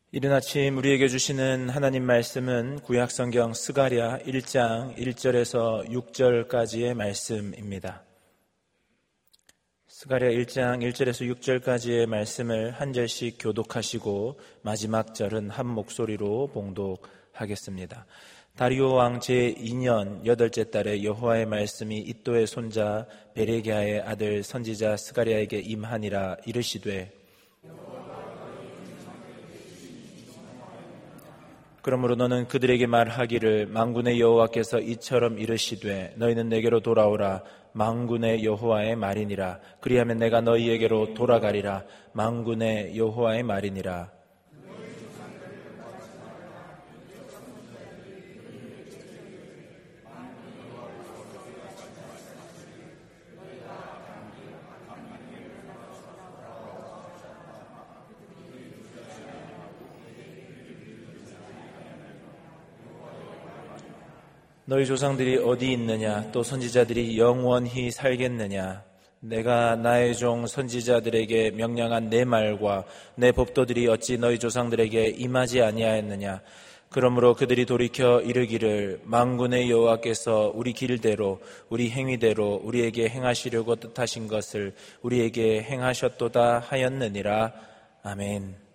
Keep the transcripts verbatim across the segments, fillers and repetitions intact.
이른 아침 우리에게 주시는 하나님 말씀은 구약성경 스가랴 일 장 일 절에서 육 절까지의 말씀입니다. 스가랴 일 장 일 절에서 육 절까지의 말씀을 한 절씩 교독하시고 마지막 절은 한 목소리로 봉독하겠습니다. 다리오 왕 제이 년 여덟째 달에 여호와의 말씀이 이도의 손자 베레기야의 아들 선지자 스가랴에게 임하니라. 이르시되 그러므로 너는 그들에게 말하기를 만군의 여호와께서 이처럼 이르시되 너희는 내게로 돌아오라. 만군의 여호와의 말이니라. 그리하면 내가 너희에게로 돌아가리라. 만군의 여호와의 말이니라. 너희 조상들이 어디 있느냐? 또 선지자들이 영원히 살겠느냐? 내가 나의 종 선지자들에게 명령한 내 말과 내 법도들이 어찌 너희 조상들에게 임하지 아니하였느냐? 그러므로 그들이 돌이켜 이르기를 만군의 여호와께서 우리 길대로 우리 행위대로 우리에게 행하시려고 뜻하신 것을 우리에게 행하셨도다 하였느니라. 아멘.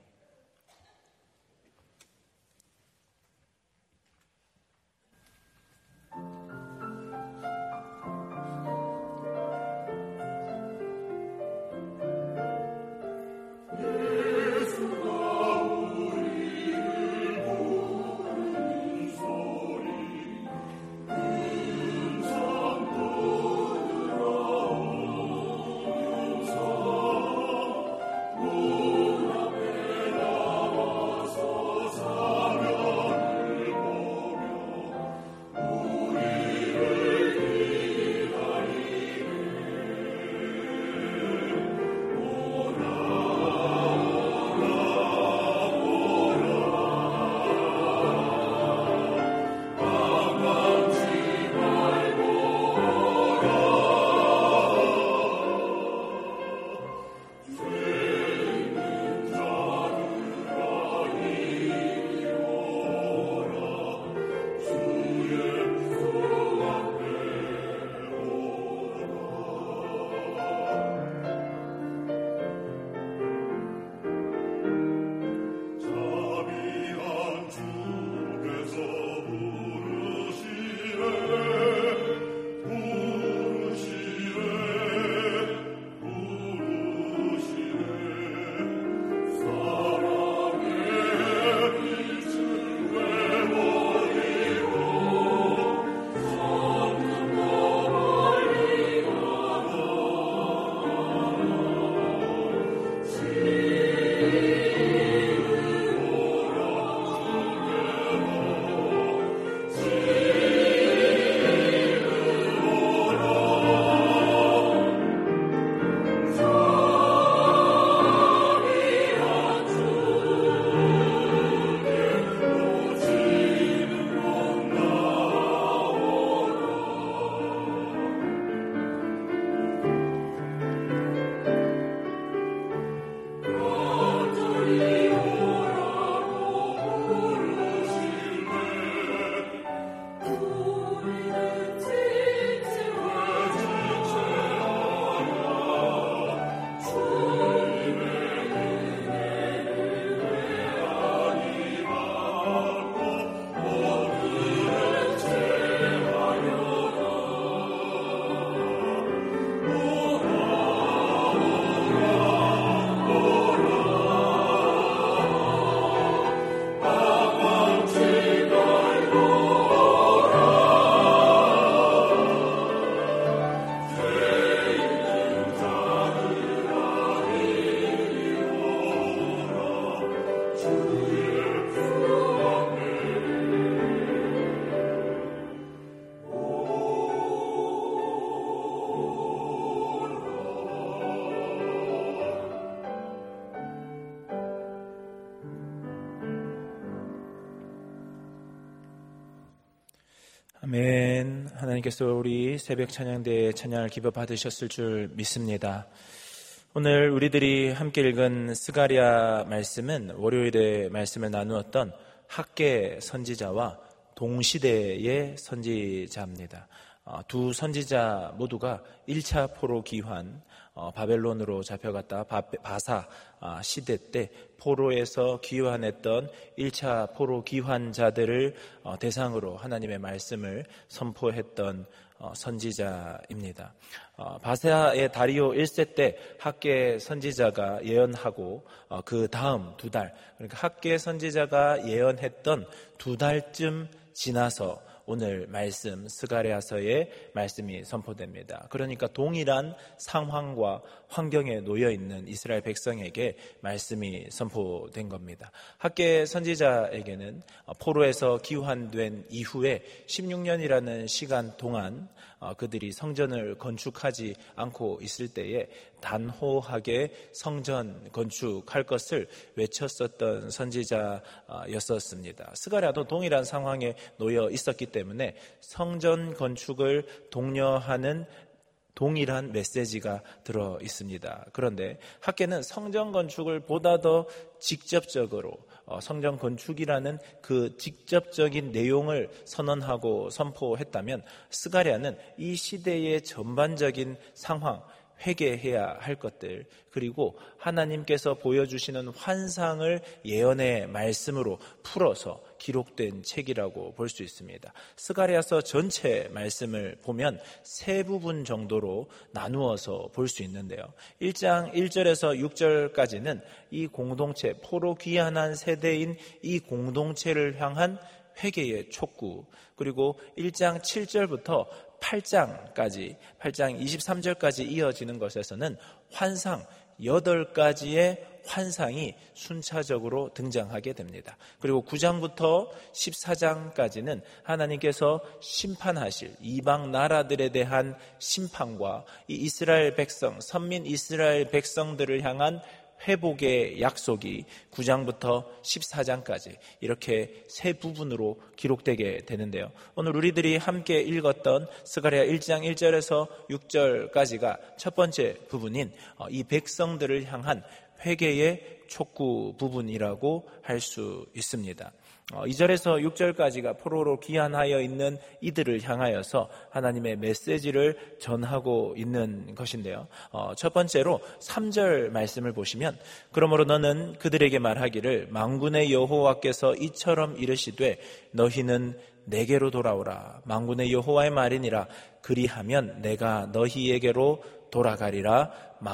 아멘. 하나님께서 우리 새벽 찬양대에 찬양을 기뻐 받으셨을 줄 믿습니다. 오늘 우리들이 함께 읽은 스가랴 말씀은 월요일에 말씀을 나누었던 학개 선지자와 동시대의 선지자입니다. 두 선지자 모두가 일 차 포로 귀환, 바벨론으로 잡혀갔다 바사 시대 때 포로에서 귀환했던 일 차 포로 귀환자들을 대상으로 하나님의 말씀을 선포했던 선지자입니다. 바사의 다리오 일 세 때 학개 선지자가 예언하고 그 다음 두 달, 그러니까 학개 선지자가 예언했던 두 달쯤 지나서 오늘 말씀 스가랴서의 말씀이 선포됩니다. 그러니까 동일한 상황과 환경에 놓여 있는 이스라엘 백성에게 말씀이 선포된 겁니다. 학개 선지자에게는 포로에서 귀환된 이후에 십육 년이라는 시간 동안 그들이 성전을 건축하지 않고 있을 때에 단호하게 성전 건축할 것을 외쳤었던 선지자였었습니다. 스가랴도 동일한 상황에 놓여 있었기 때문에 성전 건축을 독려하는 동일한 메시지가 들어 있습니다. 그런데 학개는 성전 건축을 보다 더 직접적으로 성전 건축이라는 그 직접적인 내용을 선언하고 선포했다면 스가랴는 이 시대의 전반적인 상황, 회개해야 할 것들, 그리고 하나님께서 보여주시는 환상을 예언의 말씀으로 풀어서 기록된 책이라고 볼 수 있습니다. 스가랴서 전체 말씀을 보면 세 부분 정도로 나누어서 볼 수 있는데요. 일 장 일 절에서 육 절까지는 이 공동체, 포로 귀환한 세대인 이 공동체를 향한 회개의 촉구, 그리고 일 장 칠 절부터 팔 장까지, 팔 장 이십삼 절까지 이어지는 것에서는 환상, 여덟 가지의 환상이 순차적으로 등장하게 됩니다. 그리고 구 장부터 십사 장까지는 하나님께서 심판하실 이방 나라들에 대한 심판과 이 이스라엘 백성, 선민 이스라엘 백성들을 향한 회복의 약속이 구 장부터 십사 장까지 이렇게 세 부분으로 기록되게 되는데요. 오늘 우리들이 함께 읽었던 스가랴 일 장 일 절에서 육 절까지가 첫 번째 부분인 이 백성들을 향한 회개의 촉구 부분이라고 할 수 있습니다. 이 절에서 육 절까지가 포로로 귀환하여 있는 이들을 향하여서 하나님의 메시지를 전하고 있는 것인데요. 첫 번째로 삼 절 말씀을 보시면, 그러므로 너는 그들에게 말하기를 만군의 여호와께서 이처럼 이르시되 너희는 내게로 돌아오라. 만군의 여호와의 말이니라. 그리하면 내가 너희에게로 돌아가리라.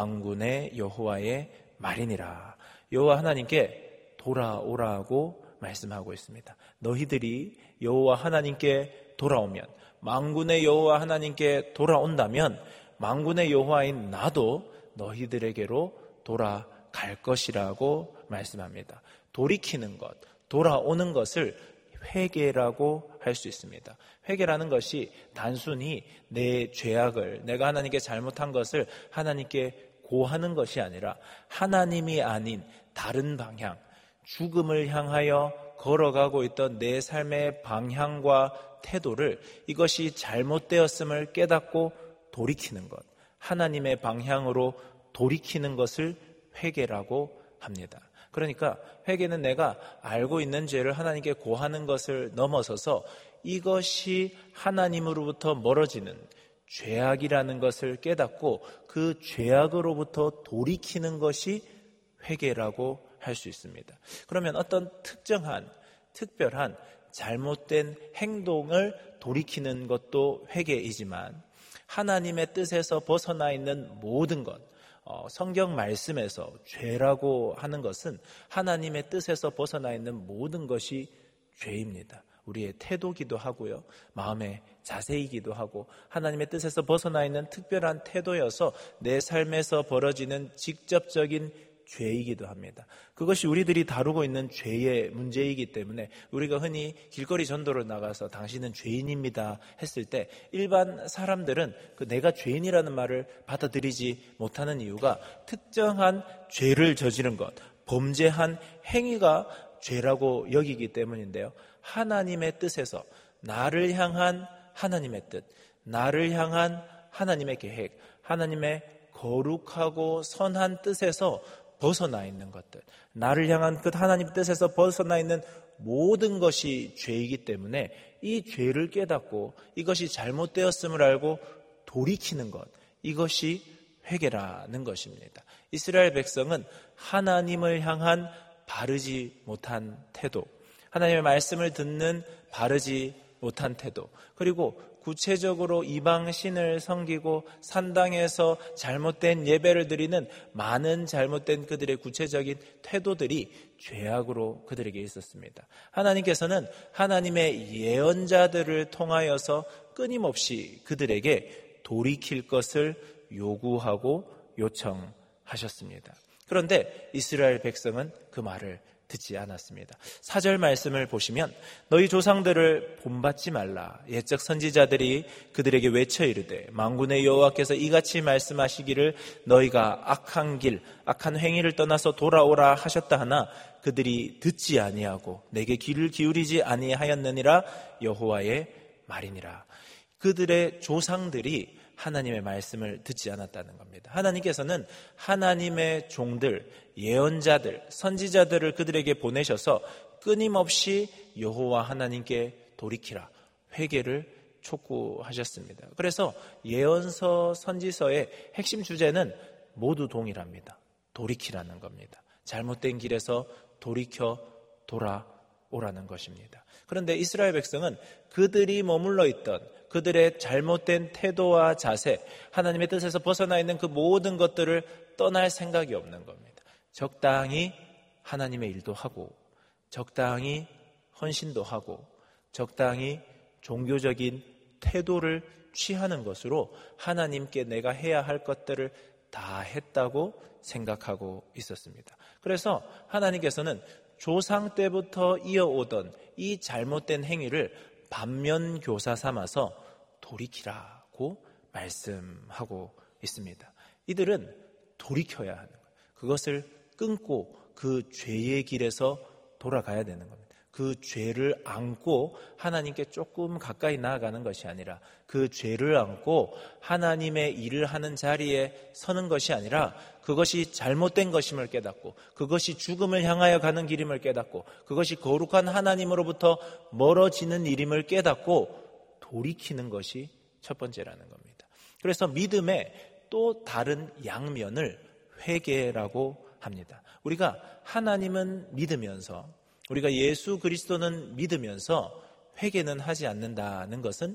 만군의 여호와의 말이니라. 여호와 하나님께 돌아오라고 말씀하고 있습니다. 너희들이 여호와 하나님께 돌아오면, 만군의 여호와 하나님께 돌아온다면 만군의 여호와인 나도 너희들에게로 돌아갈 것이라고 말씀합니다. 돌이키는 것, 돌아오는 것을 회개라고 할 수 있습니다. 회개라는 것이 단순히 내 죄악을, 내가 하나님께 잘못한 것을 하나님께 고하는 것이 아니라 하나님이 아닌 다른 방향, 죽음을 향하여 걸어가고 있던 내 삶의 방향과 태도를, 이것이 잘못되었음을 깨닫고 돌이키는 것, 하나님의 방향으로 돌이키는 것을 회개라고 합니다. 그러니까 회개는 내가 알고 있는 죄를 하나님께 고하는 것을 넘어서서 이것이 하나님으로부터 멀어지는 죄악이라는 것을 깨닫고 그 죄악으로부터 돌이키는 것이 회개라고 할 수 있습니다. 그러면 어떤 특정한, 특별한 잘못된 행동을 돌이키는 것도 회개이지만 하나님의 뜻에서 벗어나 있는 모든 것, 어, 성경 말씀에서 죄라고 하는 것은 하나님의 뜻에서 벗어나 있는 모든 것이 죄입니다. 우리의 태도기도 하고요, 마음의 자세이기도 하고, 하나님의 뜻에서 벗어나 있는 특별한 태도여서 내 삶에서 벌어지는 직접적인 죄이기도 합니다. 그것이 우리들이 다루고 있는 죄의 문제이기 때문에 우리가 흔히 길거리 전도를 나가서 당신은 죄인입니다 했을 때 일반 사람들은 그 내가 죄인이라는 말을 받아들이지 못하는 이유가 특정한 죄를 저지른 것, 범죄한 행위가 죄라고 여기기 때문인데요. 하나님의 뜻에서 나를 향한 하나님의 뜻, 나를 향한 하나님의 계획, 하나님의 거룩하고 선한 뜻에서 벗어나 있는 것들, 나를 향한 그 하나님 뜻에서 벗어나 있는 모든 것이 죄이기 때문에 이 죄를 깨닫고 이것이 잘못되었음을 알고 돌이키는 것, 이것이 회개라는 것입니다. 이스라엘 백성은 하나님을 향한 바르지 못한 태도, 하나님의 말씀을 듣는 바르지 못한 태도, 그리고 구체적으로 이방 신을 섬기고 산당에서 잘못된 예배를 드리는 많은 잘못된 그들의 구체적인 태도들이 죄악으로 그들에게 있었습니다. 하나님께서는 하나님의 예언자들을 통하여서 끊임없이 그들에게 돌이킬 것을 요구하고 요청하셨습니다. 그런데 이스라엘 백성은 그 말을 듣지 않았습니다. 사 절 말씀을 보시면 너희 조상들을 본받지 말라. 옛적 선지자들이 그들에게 외쳐 이르되 만군의 여호와께서 이같이 말씀하시기를 너희가 악한 길 악한 행위를 떠나서 돌아오라 하셨다 하나 그들이 듣지 아니하고 내게 귀를 기울이지 아니하였느니라 여호와의 말이니라. 그들의 조상들이 하나님의 말씀을 듣지 않았다는 겁니다. 하나님께서는 하나님의 종들, 예언자들, 선지자들을 그들에게 보내셔서 끊임없이 여호와 하나님께 돌이키라, 회개를 촉구하셨습니다. 그래서 예언서, 선지서의 핵심 주제는 모두 동일합니다. 돌이키라는 겁니다. 잘못된 길에서 돌이켜 돌아오라는 것입니다. 그런데 이스라엘 백성은 그들이 머물러 있던 그들의 잘못된 태도와 자세, 하나님의 뜻에서 벗어나 있는 그 모든 것들을 떠날 생각이 없는 겁니다. 적당히 하나님의 일도 하고, 적당히 헌신도 하고, 적당히 종교적인 태도를 취하는 것으로 하나님께 내가 해야 할 것들을 다 했다고 생각하고 있었습니다. 그래서 하나님께서는 조상 때부터 이어오던 이 잘못된 행위를 반면교사 삼아서 돌이키라고 말씀하고 있습니다. 이들은 돌이켜야 하는 거예요. 그것을 끊고 그 죄의 길에서 돌아가야 되는 겁니다. 그 죄를 안고 하나님께 조금 가까이 나아가는 것이 아니라 그 죄를 안고 하나님의 일을 하는 자리에 서는 것이 아니라 그것이 잘못된 것임을 깨닫고 그것이 죽음을 향하여 가는 길임을 깨닫고 그것이 거룩한 하나님으로부터 멀어지는 일임을 깨닫고 돌이키는 것이 첫 번째라는 겁니다. 그래서 믿음의 또 다른 양면을 회개라고 합니다. 우리가 하나님은 믿으면서 우리가 예수 그리스도는 믿으면서 회개는 하지 않는다는 것은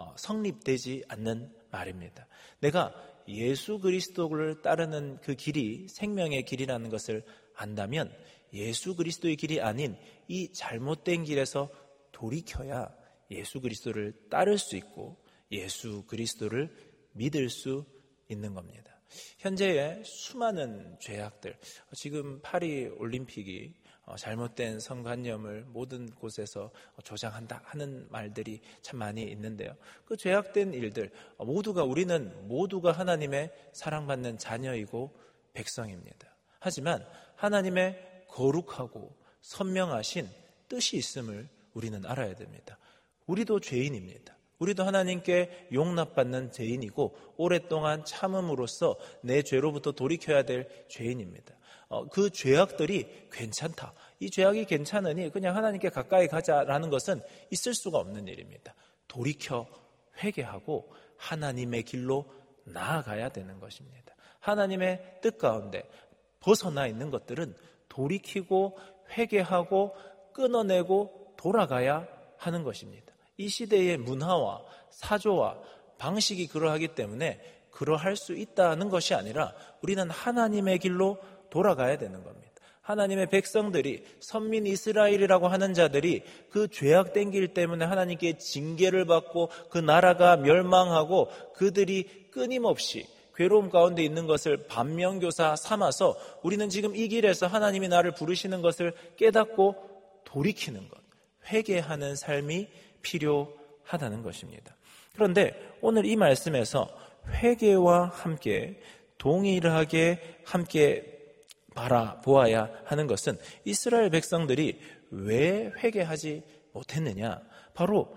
성립되지 않는 말입니다. 내가 예수 그리스도를 따르는 그 길이 생명의 길이라는 것을 안다면 예수 그리스도의 길이 아닌 이 잘못된 길에서 돌이켜야 예수 그리스도를 따를 수 있고 예수 그리스도를 믿을 수 있는 겁니다. 현재의 수많은 죄악들, 지금 파리 올림픽이 잘못된 성관념을 모든 곳에서 조장한다 하는 말들이 참 많이 있는데요. 그 죄악된 일들 모두가 우리는 모두가 하나님의 사랑받는 자녀이고 백성입니다. 하지만 하나님의 거룩하고 선명하신 뜻이 있음을 우리는 알아야 됩니다. 우리도 죄인입니다. 우리도 하나님께 용납받는 죄인이고 오랫동안 참음으로써 내 죄로부터 돌이켜야 될 죄인입니다. 어, 그 죄악들이 괜찮다. 이 죄악이 괜찮으니 그냥 하나님께 가까이 가자라는 것은 있을 수가 없는 일입니다. 돌이켜 회개하고 하나님의 길로 나아가야 되는 것입니다. 하나님의 뜻 가운데 벗어나 있는 것들은 돌이키고 회개하고 끊어내고 돌아가야 하는 것입니다. 이 시대의 문화와 사조와 방식이 그러하기 때문에 그러할 수 있다는 것이 아니라 우리는 하나님의 길로 돌아가야 되는 겁니다. 하나님의 백성들이 선민 이스라엘이라고 하는 자들이 그 죄악된 길 때문에 하나님께 징계를 받고 그 나라가 멸망하고 그들이 끊임없이 괴로움 가운데 있는 것을 반면교사 삼아서 우리는 지금 이 길에서 하나님이 나를 부르시는 것을 깨닫고 돌이키는 것, 회개하는 삶이 필요하다는 것입니다. 그런데 오늘 이 말씀에서 회개와 함께 동일하게 함께 바라보아야 하는 것은 이스라엘 백성들이 왜 회개하지 못했느냐? 바로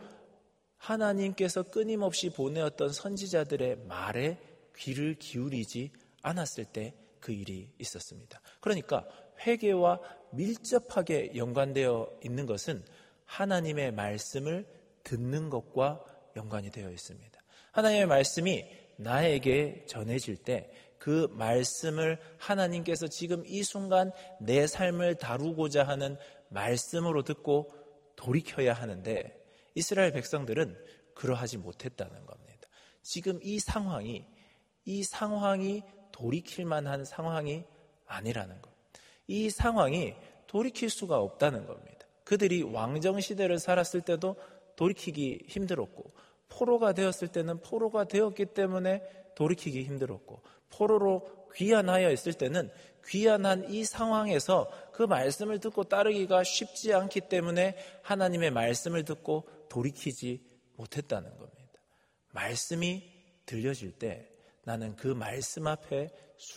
하나님께서 끊임없이 보내었던 선지자들의 말에 귀를 기울이지 않았을 때 그 일이 있었습니다. 그러니까 회개와 밀접하게 연관되어 있는 것은 하나님의 말씀을 듣는 것과 연관이 되어 있습니다. 하나님의 말씀이 나에게 전해질 때 그 말씀을 하나님께서 지금 이 순간 내 삶을 다루고자 하는 말씀으로 듣고 돌이켜야 하는데 이스라엘 백성들은 그러하지 못했다는 겁니다. 지금 이 상황이 이 상황이 돌이킬 만한 상황이 아니라는 것. 이 상황이 돌이킬 수가 없다는 겁니다. 그들이 왕정시대를 살았을 때도 돌이키기 힘들었고 포로가 되었을 때는 포로가 되었기 때문에 돌이키기 힘들었고 포로로 귀환하여 있을 때는 귀환한 이 상황에서 그 말씀을 듣고 따르기가 쉽지 않기 때문에 하나님의 말씀을 듣고 돌이키지 못했다는 겁니다. 말씀이 들려질 때 나는 그 말씀 앞에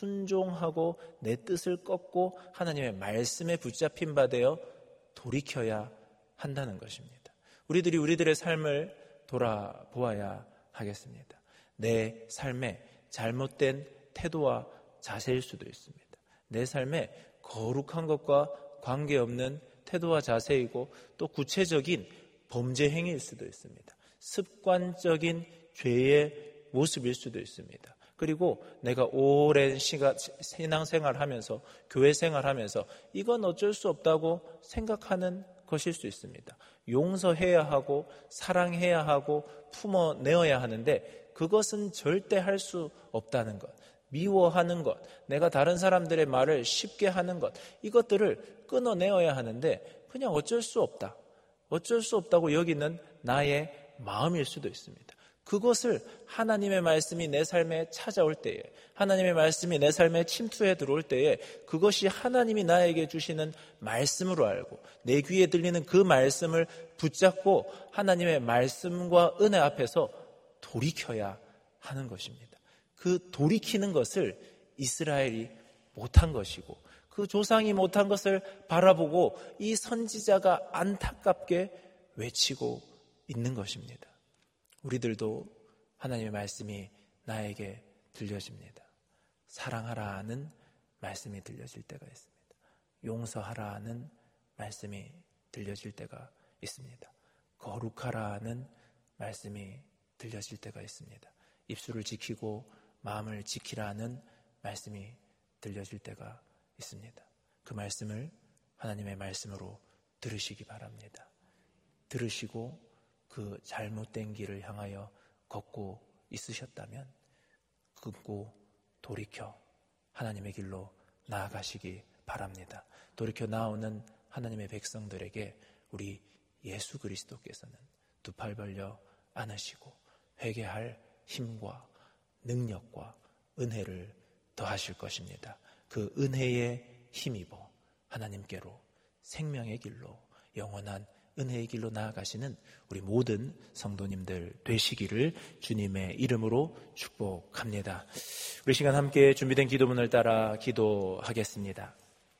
순종하고 내 뜻을 꺾고 하나님의 말씀에 붙잡힌 바 되어 돌이켜야 한다는 것입니다. 우리들이 우리들의 삶을 돌아보아야 하겠습니다. 내 삶에 잘못된 태도와 자세일 수도 있습니다. 내 삶에 거룩한 것과 관계없는 태도와 자세이고 또 구체적인 범죄 행위일 수도 있습니다. 습관적인 죄의 모습일 수도 있습니다. 그리고 내가 오랜 시간 신앙생활을 하면서 교회 생활하면서 이건 어쩔 수 없다고 생각하는 것일 수 있습니다. 용서해야 하고 사랑해야 하고 품어내어야 하는데 그것은 절대 할 수 없다는 것. 미워하는 것, 내가 다른 사람들의 말을 쉽게 하는 것, 이것들을 끊어내어야 하는데 그냥 어쩔 수 없다. 어쩔 수 없다고 여기는 나의 마음일 수도 있습니다. 그것을 하나님의 말씀이 내 삶에 찾아올 때에, 하나님의 말씀이 내 삶에 침투해 들어올 때에 그것이 하나님이 나에게 주시는 말씀으로 알고 내 귀에 들리는 그 말씀을 붙잡고 하나님의 말씀과 은혜 앞에서 돌이켜야 하는 것입니다. 그 돌이키는 것을 이스라엘이 못한 것이고 그 조상이 못한 것을 바라보고 이 선지자가 안타깝게 외치고 있는 것입니다. 우리들도 하나님의 말씀이 나에게 들려집니다. 사랑하라는 말씀이 들려질 때가 있습니다. 용서하라는 말씀이 들려질 때가 있습니다. 거룩하라는 말씀이 들려질 때가 있습니다. 입술을 지키고 마음을 지키라는 말씀이 들려질 때가 있습니다. 그 말씀을 하나님의 말씀으로 들으시기 바랍니다. 들으시고 그 잘못된 길을 향하여 걷고 있으셨다면 끊고 돌이켜 하나님의 길로 나아가시기 바랍니다. 돌이켜 나오는 하나님의 백성들에게 우리 예수 그리스도께서는 두 팔 벌려 안으시고 회개할 힘과 능력과 은혜를 더하실 것입니다. 그 은혜에 힘입어 하나님께로 생명의 길로 영원한 은혜의 길로 나아가시는 우리 모든 성도님들 되시기를 주님의 이름으로 축복합니다. 우리 시간 함께 준비된 기도문을 따라 기도하겠습니다.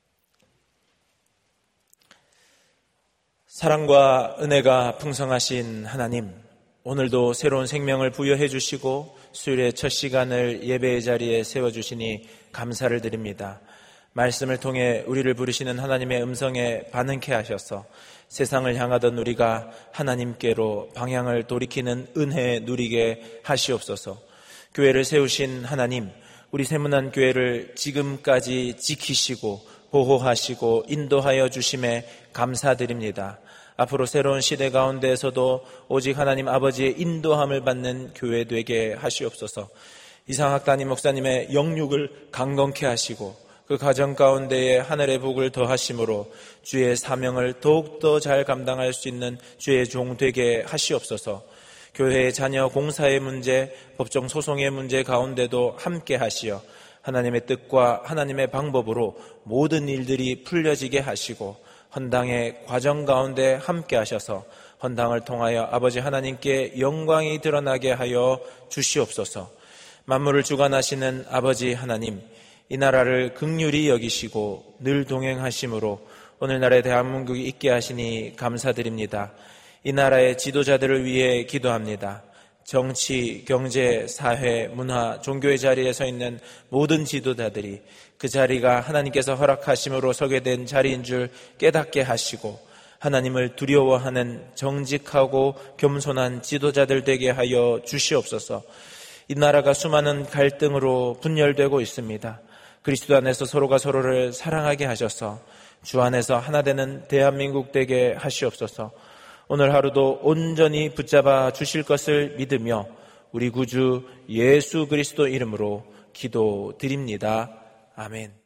사랑과 은혜가 풍성하신 하나님, 오늘도 새로운 생명을 부여해 주시고 수요일의 첫 시간을 예배의 자리에 세워주시니 감사를 드립니다. 말씀을 통해 우리를 부르시는 하나님의 음성에 반응케 하셔서 세상을 향하던 우리가 하나님께로 방향을 돌이키는 은혜 누리게 하시옵소서. 교회를 세우신 하나님, 우리 세문안 교회를 지금까지 지키시고 보호하시고 인도하여 주심에 감사드립니다. 앞으로 새로운 시대 가운데에서도 오직 하나님 아버지의 인도함을 받는 교회 되게 하시옵소서. 이상학 담임 목사님의 영육을 강건케 하시고 그 가정 가운데에 하늘의 복을 더하심으로 주의 사명을 더욱더 잘 감당할 수 있는 주의 종 되게 하시옵소서. 교회의 자녀 공사의 문제, 법정 소송의 문제 가운데도 함께 하시어 하나님의 뜻과 하나님의 방법으로 모든 일들이 풀려지게 하시고 헌당의 과정 가운데 함께 하셔서 헌당을 통하여 아버지 하나님께 영광이 드러나게 하여 주시옵소서. 만물을 주관하시는 아버지 하나님, 이 나라를 긍휼히 여기시고 늘 동행하심으로 오늘날의 대한민국이 있게 하시니 감사드립니다. 이 나라의 지도자들을 위해 기도합니다. 정치, 경제, 사회, 문화, 종교의 자리에 서 있는 모든 지도자들이 그 자리가 하나님께서 허락하심으로 서게 된 자리인 줄 깨닫게 하시고 하나님을 두려워하는 정직하고 겸손한 지도자들 되게 하여 주시옵소서. 이 나라가 수많은 갈등으로 분열되고 있습니다. 그리스도 안에서 서로가 서로를 사랑하게 하셔서 주 안에서 하나 되는 대한민국 되게 하시옵소서. 오늘 하루도 온전히 붙잡아 주실 것을 믿으며 우리 구주 예수 그리스도 이름으로 기도드립니다. 아멘.